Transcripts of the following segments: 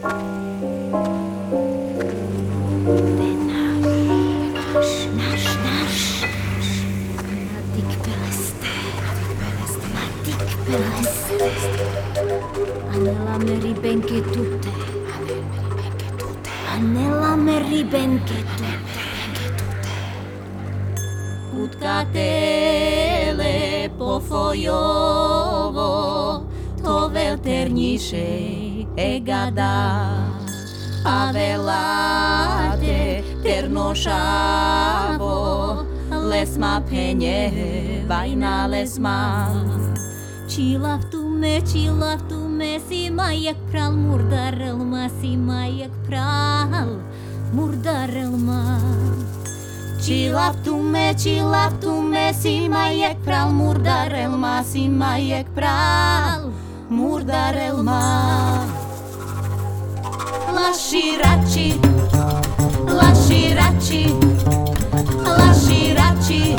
Anella me ribenche tutte. Anella me ribenche tutte. Utkatele pofojovo, to velterniše egada. Avelate ternošavo, lesma penje, vajna lesma. Чилавтуме, сима як прал, мурдарылма, сима як прал, мурдарылма. Чилавтуме, сима як прал, мурдарылма, сима як прал, мурдарылма. Лаширачи, лаширачи, лаширачи,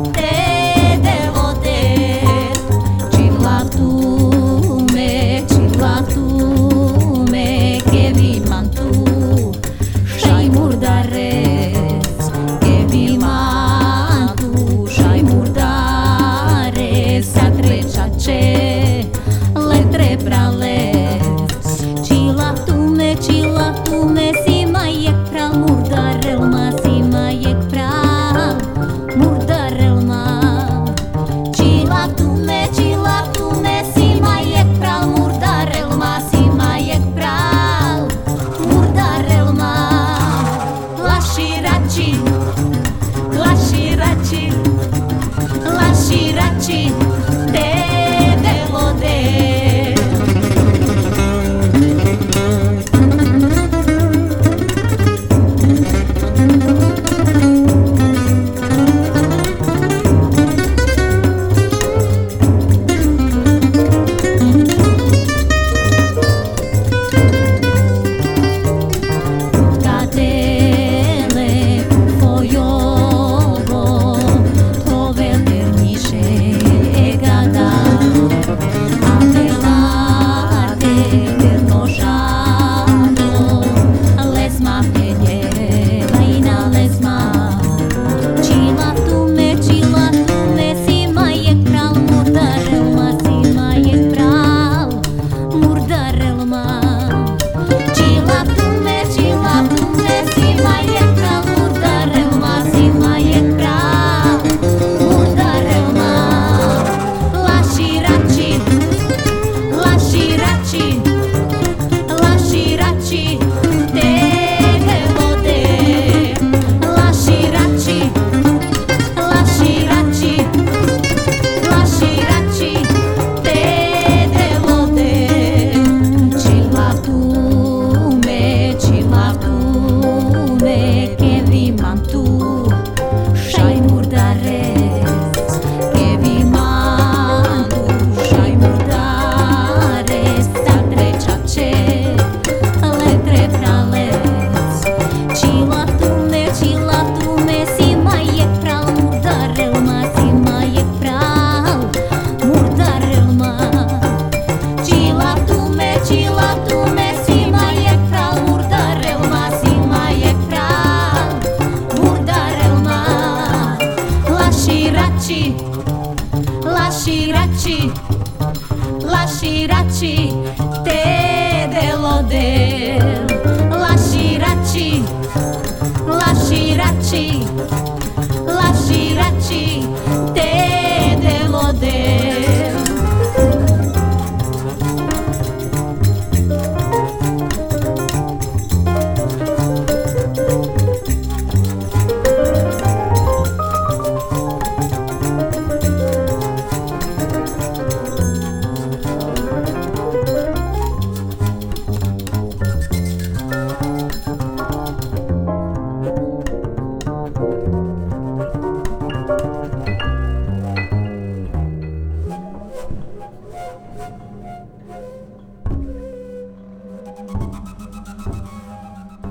Cilatume, che vi mantu, shai murdares, che vi mantu, shai murdares, atrechache, le tre brales. Cilatume, sima yek pral, murdarelma, sima yek pral, murdarelma. Cilatume, sima yek pral, murdarelma, sima yek pral, murdarelma. Lashirachi, lashirachi, lashirachi, te delode. Lashirachi, te delodel. Lashirachi, lashirachi, lashirachi, te delodel.